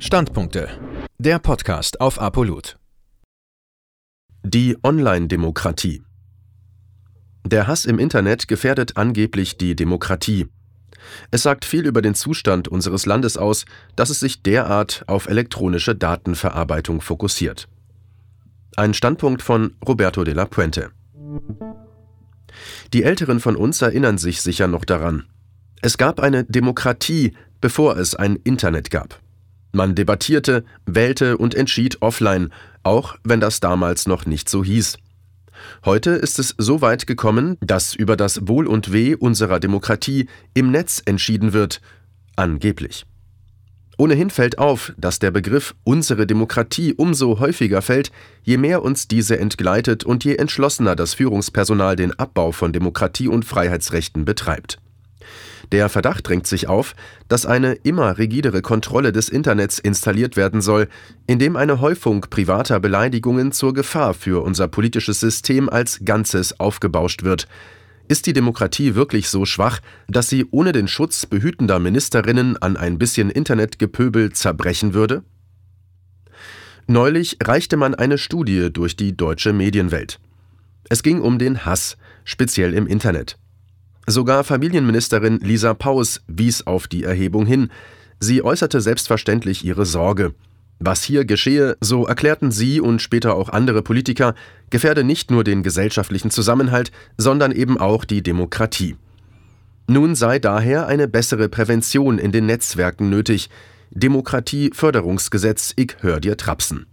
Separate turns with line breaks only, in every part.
Standpunkte. Der Podcast auf Apolut.
Die Online-Demokratie. Der Hass im Internet gefährdet angeblich die Demokratie. Es sagt viel über den Zustand unseres Landes aus, dass es sich derart auf elektronische Datenverarbeitung fokussiert. Ein Standpunkt von Roberto de la Puente. Die Älteren von uns erinnern sich sicher noch daran. Es gab eine Demokratie, bevor es ein Internet gab. Man debattierte, wählte und entschied offline, auch wenn das damals noch nicht so hieß. Heute ist es so weit gekommen, dass über das Wohl und Weh unserer Demokratie im Netz entschieden wird, angeblich. Ohnehin fällt auf, dass der Begriff unsere Demokratie umso häufiger fällt, je mehr uns diese entgleitet und je entschlossener das Führungspersonal den Abbau von Demokratie und Freiheitsrechten betreibt. Der Verdacht drängt sich auf, dass eine immer rigidere Kontrolle des Internets installiert werden soll, indem eine Häufung privater Beleidigungen zur Gefahr für unser politisches System als Ganzes aufgebauscht wird. Ist die Demokratie wirklich so schwach, dass sie ohne den Schutz behütender Ministerinnen an ein bisschen Internetgepöbel zerbrechen würde? Neulich reichte man eine Studie durch die deutsche Medienwelt. Es ging um den Hass, speziell im Internet. Sogar Familienministerin Lisa Paus wies auf die Erhebung hin. Sie äußerte selbstverständlich ihre Sorge. Was hier geschehe, so erklärten sie und später auch andere Politiker, gefährde nicht nur den gesellschaftlichen Zusammenhalt, sondern eben auch die Demokratie. Nun sei daher eine bessere Prävention in den Netzwerken nötig. Demokratieförderungsgesetz, ich hör dir trapsen.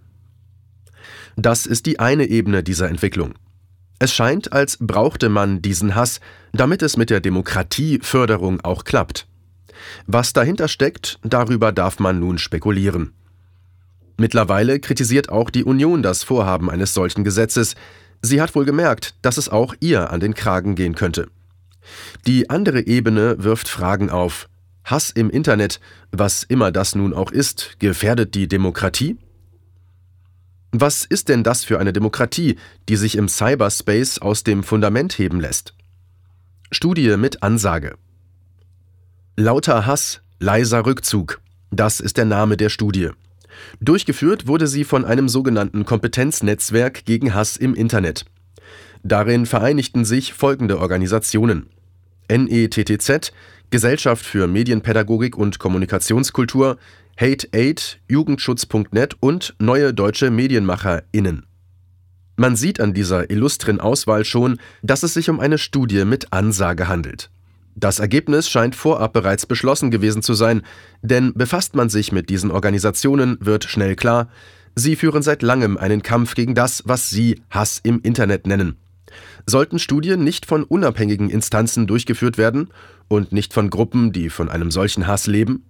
Das ist die eine Ebene dieser Entwicklung. Es scheint, als brauchte man diesen Hass, damit es mit der Demokratieförderung auch klappt. Was dahinter steckt, darüber darf man nun spekulieren. Mittlerweile kritisiert auch die Union das Vorhaben eines solchen Gesetzes. Sie hat wohl gemerkt, dass es auch ihr an den Kragen gehen könnte. Die andere Ebene wirft Fragen auf. Hass im Internet, was immer das nun auch ist, gefährdet die Demokratie? Was ist denn das für eine Demokratie, die sich im Cyberspace aus dem Fundament heben lässt? Studie mit Ansage. Lauter Hass, leiser Rückzug. Das ist der Name der Studie. Durchgeführt wurde sie von einem sogenannten Kompetenznetzwerk gegen Hass im Internet. Darin vereinigten sich folgende Organisationen: NETTZ, Gesellschaft für Medienpädagogik und Kommunikationskultur, Hate8, Jugendschutz.net und Neue Deutsche MedienmacherInnen. Man sieht an dieser illustren Auswahl schon, dass es sich um eine Studie mit Ansage handelt. Das Ergebnis scheint vorab bereits beschlossen gewesen zu sein, denn befasst man sich mit diesen Organisationen, wird schnell klar, sie führen seit langem einen Kampf gegen das, was sie Hass im Internet nennen. Sollten Studien nicht von unabhängigen Instanzen durchgeführt werden und nicht von Gruppen, die von einem solchen Hass leben?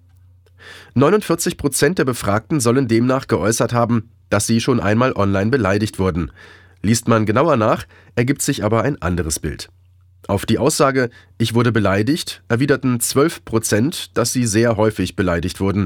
49% der Befragten sollen demnach geäußert haben, dass sie schon einmal online beleidigt wurden. Liest man genauer nach, ergibt sich aber ein anderes Bild. Auf die Aussage, ich wurde beleidigt, erwiderten 12%, dass sie sehr häufig beleidigt wurden.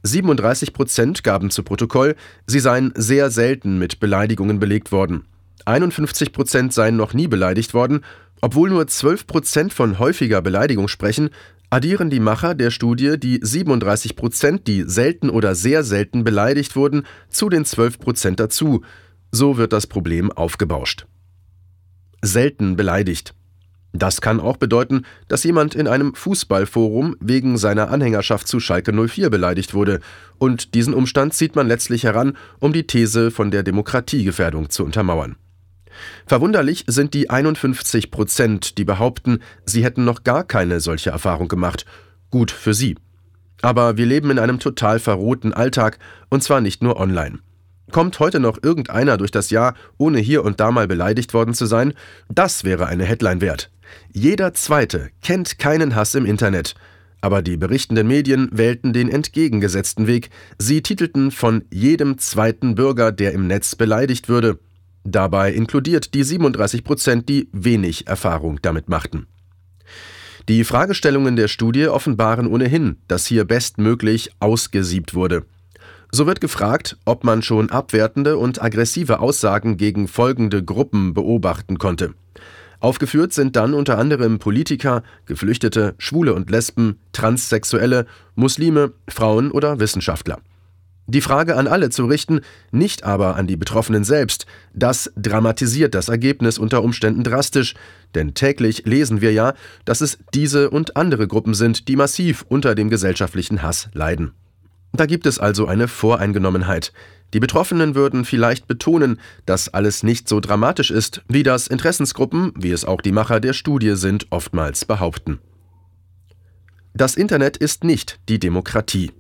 37% gaben zu Protokoll, sie seien sehr selten mit Beleidigungen belegt worden. 51% seien noch nie beleidigt worden. Obwohl nur 12% von häufiger Beleidigung sprechen, addieren die Macher der Studie die 37%, die selten oder sehr selten beleidigt wurden, zu den 12% dazu. So wird das Problem aufgebauscht. Selten beleidigt. Das kann auch bedeuten, dass jemand in einem Fußballforum wegen seiner Anhängerschaft zu Schalke 04 beleidigt wurde. Und diesen Umstand zieht man letztlich heran, um die These von der Demokratiegefährdung zu untermauern. Verwunderlich sind die 51%, die behaupten, sie hätten noch gar keine solche Erfahrung gemacht. Gut für sie. Aber wir leben in einem total verrohten Alltag, und zwar nicht nur online. Kommt heute noch irgendeiner durch das Jahr, ohne hier und da mal beleidigt worden zu sein? Das wäre eine Headline wert. Jeder Zweite kennt keinen Hass im Internet. Aber die berichtenden Medien wählten den entgegengesetzten Weg. Sie titelten von jedem zweiten Bürger, der im Netz beleidigt würde. Dabei inkludiert die 37%, die wenig Erfahrung damit machten. Die Fragestellungen der Studie offenbaren ohnehin, dass hier bestmöglich ausgesiebt wurde. So wird gefragt, ob man schon abwertende und aggressive Aussagen gegen folgende Gruppen beobachten konnte. Aufgeführt sind dann unter anderem Politiker, Geflüchtete, Schwule und Lesben, Transsexuelle, Muslime, Frauen oder Wissenschaftler. Die Frage an alle zu richten, nicht aber an die Betroffenen selbst, das dramatisiert das Ergebnis unter Umständen drastisch, denn täglich lesen wir ja, dass es diese und andere Gruppen sind, die massiv unter dem gesellschaftlichen Hass leiden. Da gibt es also eine Voreingenommenheit. Die Betroffenen würden vielleicht betonen, dass alles nicht so dramatisch ist, wie das Interessensgruppen, wie es auch die Macher der Studie sind, oftmals behaupten. Das Internet ist nicht die Demokratie.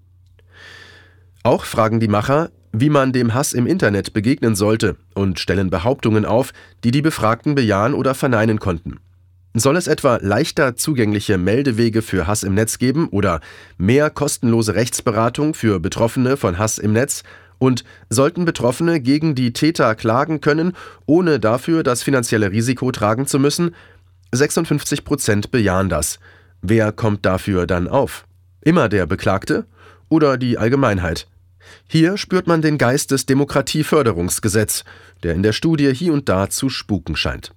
Auch fragen die Macher, wie man dem Hass im Internet begegnen sollte und stellen Behauptungen auf, die die Befragten bejahen oder verneinen konnten. Soll es etwa leichter zugängliche Meldewege für Hass im Netz geben oder mehr kostenlose Rechtsberatung für Betroffene von Hass im Netz? Und sollten Betroffene gegen die Täter klagen können, ohne dafür das finanzielle Risiko tragen zu müssen? 56% bejahen das. Wer kommt dafür dann auf? Immer der Beklagte oder die Allgemeinheit? Hier spürt man den Geist des Demokratieförderungsgesetzes, der in der Studie hier und da zu spuken scheint.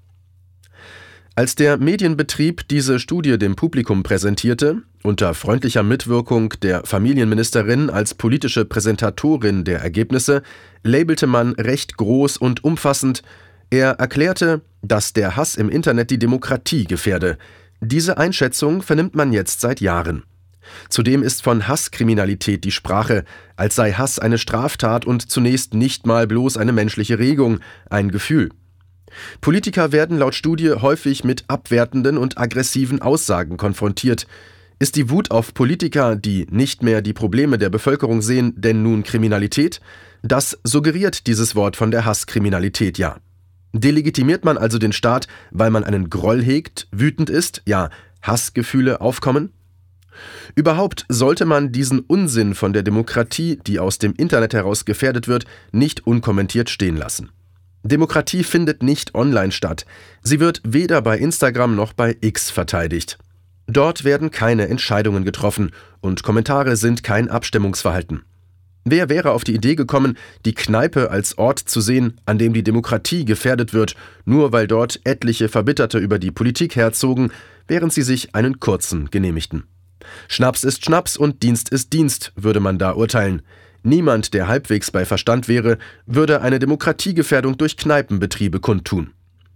Als der Medienbetrieb diese Studie dem Publikum präsentierte, unter freundlicher Mitwirkung der Familienministerin als politische Präsentatorin der Ergebnisse, labelte man recht groß und umfassend: Er erklärte, dass der Hass im Internet die Demokratie gefährde. Diese Einschätzung vernimmt man jetzt seit Jahren. Zudem ist von Hasskriminalität die Sprache, als sei Hass eine Straftat und zunächst nicht mal bloß eine menschliche Regung, ein Gefühl. Politiker werden laut Studie häufig mit abwertenden und aggressiven Aussagen konfrontiert. Ist die Wut auf Politiker, die nicht mehr die Probleme der Bevölkerung sehen, denn nun Kriminalität? Das suggeriert dieses Wort von der Hasskriminalität ja. Delegitimiert man also den Staat, weil man einen Groll hegt, wütend ist, ja, Hassgefühle aufkommen? Überhaupt sollte man diesen Unsinn von der Demokratie, die aus dem Internet heraus gefährdet wird, nicht unkommentiert stehen lassen. Demokratie findet nicht online statt. Sie wird weder bei Instagram noch bei X verteidigt. Dort werden keine Entscheidungen getroffen und Kommentare sind kein Abstimmungsverhalten. Wer wäre auf die Idee gekommen, die Kneipe als Ort zu sehen, an dem die Demokratie gefährdet wird, nur weil dort etliche Verbitterte über die Politik herzogen, während sie sich einen kurzen genehmigten? Schnaps ist Schnaps und Dienst ist Dienst, würde man da urteilen. Niemand, der halbwegs bei Verstand wäre, würde eine Demokratiegefährdung durch Kneipenbetriebe kundtun.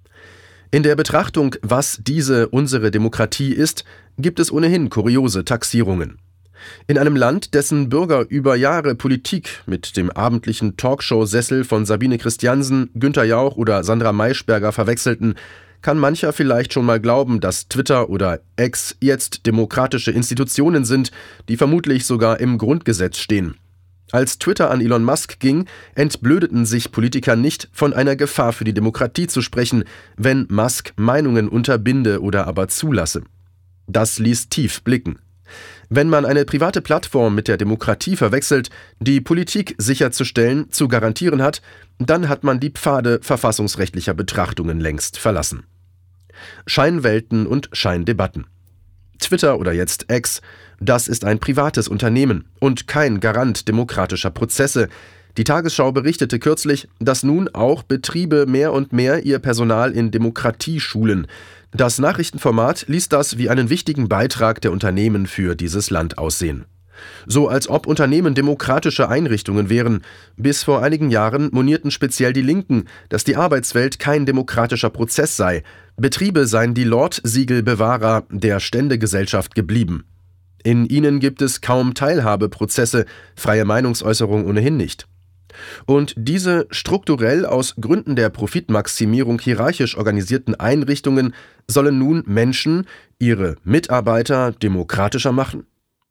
In der Betrachtung, was unsere Demokratie ist, gibt es ohnehin kuriose Taxierungen. In einem Land, dessen Bürger über Jahre Politik mit dem abendlichen Talkshow-Sessel von Sabine Christiansen, Günther Jauch oder Sandra Maischberger verwechselten, kann mancher vielleicht schon mal glauben, dass Twitter oder X jetzt demokratische Institutionen sind, die vermutlich sogar im Grundgesetz stehen. Als Twitter an Elon Musk ging, entblödeten sich Politiker nicht, von einer Gefahr für die Demokratie zu sprechen, wenn Musk Meinungen unterbinde oder aber zulasse. Das ließ tief blicken. Wenn man eine private Plattform mit der Demokratie verwechselt, die Politik sicherzustellen, zu garantieren hat, dann hat man die Pfade verfassungsrechtlicher Betrachtungen längst verlassen. Scheinwelten und Scheindebatten. Twitter oder jetzt X, das ist ein privates Unternehmen und kein Garant demokratischer Prozesse. Die Tagesschau berichtete kürzlich, dass nun auch Betriebe mehr und mehr ihr Personal in Demokratie schulen. Das Nachrichtenformat ließ das wie einen wichtigen Beitrag der Unternehmen für dieses Land aussehen. So als ob Unternehmen demokratische Einrichtungen wären. Bis vor einigen Jahren monierten speziell die Linken, dass die Arbeitswelt kein demokratischer Prozess sei. Betriebe seien die Lord-Siegel-Bewahrer der Ständegesellschaft geblieben. In ihnen gibt es kaum Teilhabeprozesse, freie Meinungsäußerung ohnehin nicht. Und diese strukturell aus Gründen der Profitmaximierung hierarchisch organisierten Einrichtungen sollen nun Menschen, ihre Mitarbeiter demokratischer machen?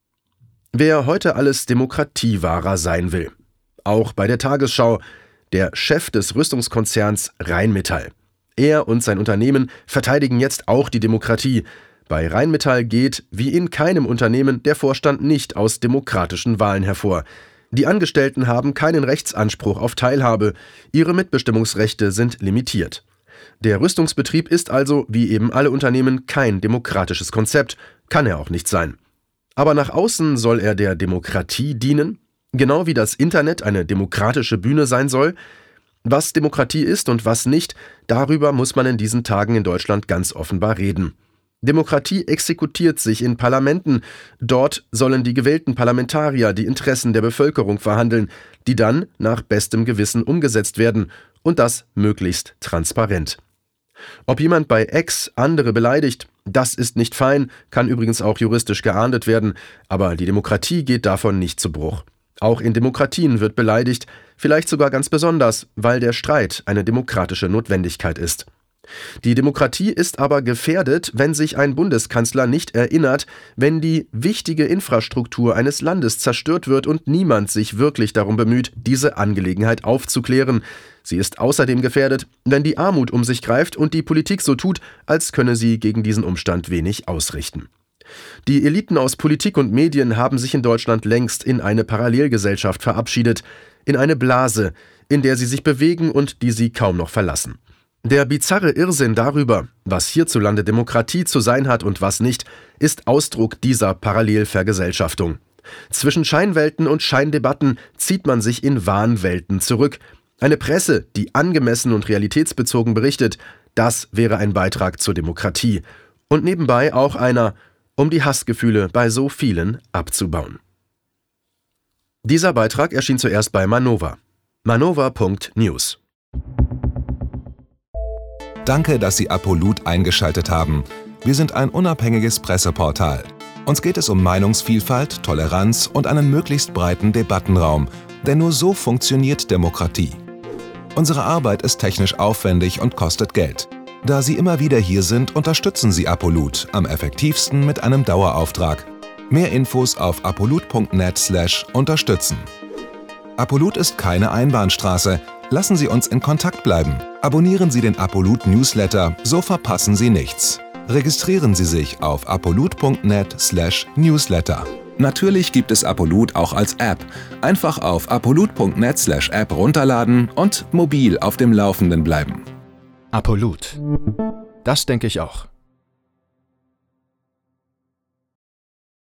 Wer heute alles Demokratiewahrer sein will, auch bei der Tagesschau, der Chef des Rüstungskonzerns Rheinmetall. Er und sein Unternehmen verteidigen jetzt auch die Demokratie. Bei Rheinmetall geht, wie in keinem Unternehmen, der Vorstand nicht aus demokratischen Wahlen hervor. Die Angestellten haben keinen Rechtsanspruch auf Teilhabe, ihre Mitbestimmungsrechte sind limitiert. Der Rüstungsbetrieb ist also, wie eben alle Unternehmen, kein demokratisches Konzept, kann er auch nicht sein. Aber nach außen soll er der Demokratie dienen, genau wie das Internet eine demokratische Bühne sein soll. Was Demokratie ist und was nicht, darüber muss man in diesen Tagen in Deutschland ganz offenbar reden. Demokratie exekutiert sich in Parlamenten. Dort sollen die gewählten Parlamentarier die Interessen der Bevölkerung verhandeln, die dann nach bestem Gewissen umgesetzt werden, und das möglichst transparent. Ob jemand bei X andere beleidigt, das ist nicht fein, kann übrigens auch juristisch geahndet werden, aber die Demokratie geht davon nicht zu Bruch. Auch in Demokratien wird beleidigt, vielleicht sogar ganz besonders, weil der Streit eine demokratische Notwendigkeit ist. Die Demokratie ist aber gefährdet, wenn sich ein Bundeskanzler nicht erinnert, wenn die wichtige Infrastruktur eines Landes zerstört wird und niemand sich wirklich darum bemüht, diese Angelegenheit aufzuklären. Sie ist außerdem gefährdet, wenn die Armut um sich greift und die Politik so tut, als könne sie gegen diesen Umstand wenig ausrichten. Die Eliten aus Politik und Medien haben sich in Deutschland längst in eine Parallelgesellschaft verabschiedet, in eine Blase, in der sie sich bewegen und die sie kaum noch verlassen. Der bizarre Irrsinn darüber, was hierzulande Demokratie zu sein hat und was nicht, ist Ausdruck dieser Parallelvergesellschaftung. Zwischen Scheinwelten und Scheindebatten zieht man sich in Wahnwelten zurück. Eine Presse, die angemessen und realitätsbezogen berichtet, das wäre ein Beitrag zur Demokratie. Und nebenbei auch einer, um die Hassgefühle bei so vielen abzubauen. Dieser Beitrag erschien zuerst bei Manova. manova.news.
Danke, dass Sie Apolut eingeschaltet haben. Wir sind ein unabhängiges Presseportal. Uns geht es um Meinungsvielfalt, Toleranz und einen möglichst breiten Debattenraum, denn nur so funktioniert Demokratie. Unsere Arbeit ist technisch aufwendig und kostet Geld. Da Sie immer wieder hier sind, unterstützen Sie Apolut am effektivsten mit einem Dauerauftrag. Mehr Infos auf apolut.net/unterstützen. Apolut ist keine Einbahnstraße. Lassen Sie uns in Kontakt bleiben. Abonnieren Sie den Apolut Newsletter, so verpassen Sie nichts. Registrieren Sie sich auf apolut.net/newsletter. Natürlich gibt es Apolut auch als App. Einfach auf apolut.net/app runterladen und mobil auf dem Laufenden bleiben.
Apolut. Das denke ich auch.